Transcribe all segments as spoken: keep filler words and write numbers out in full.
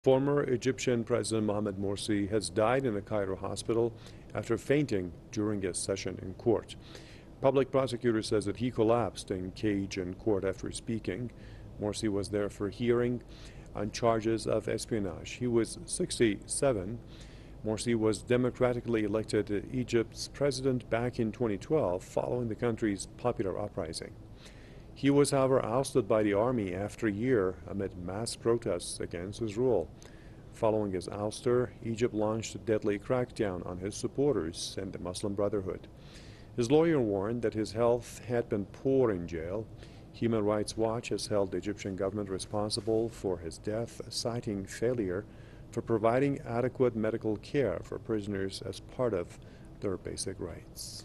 Former Egyptian President Mohamed Morsi has died in a Cairo hospital after fainting during a session in court. Public prosecutor says that he collapsed in cage in court after speaking. Morsi was there for a hearing on charges of espionage. He was sixty-seven. Morsi was democratically elected Egypt's president back in twenty twelve following the country's popular uprising. He was, however, ousted by the army after a year amid mass protests against his rule. Following his ouster, Egypt launched a deadly crackdown on his supporters and the Muslim Brotherhood. His lawyer warned that his health had been poor in jail. Human Rights Watch has held the Egyptian government responsible for his death, citing failure for providing adequate medical care for prisoners as part of their basic rights.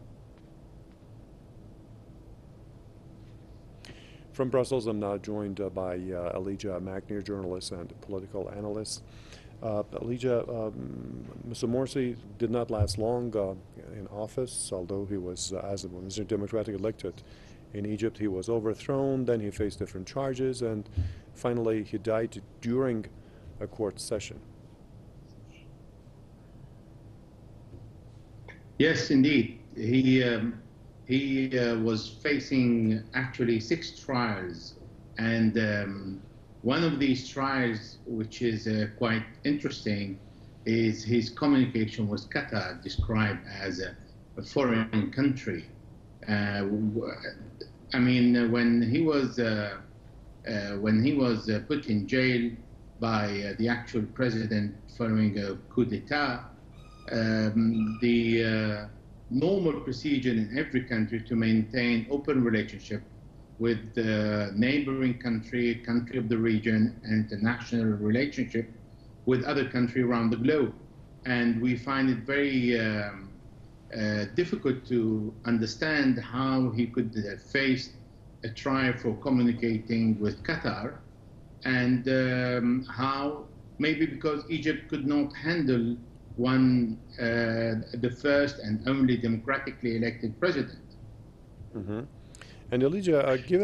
From Brussels, I'm now joined uh, by uh, Elijah Magnier, journalist and political analyst. Uh, Elijah, um, Mister Morsi did not last long uh, in office, although he was, uh, as a democratic elected in Egypt, he was overthrown, then he faced different charges, and finally he died during a court session. Yes, indeed. He um, he uh, was facing actually six trials, and um, one of these trials, which is uh, quite interesting, is his communication with Qatar, described as a, a foreign country. Uh, I mean, when he was uh, uh, when he was uh, put in jail by uh, the actual president following a coup d'état, um, the uh, normal procedure in every country to maintain open relationship with the neighboring country, country of the region, and international relationship with other countries around the globe. And we find it very um, uh, difficult to understand how he could uh, face a trial for communicating with Qatar, and um, how maybe because Egypt could not handle one, uh, the first and only democratically elected president. Mm-hmm. And Elijah, uh, given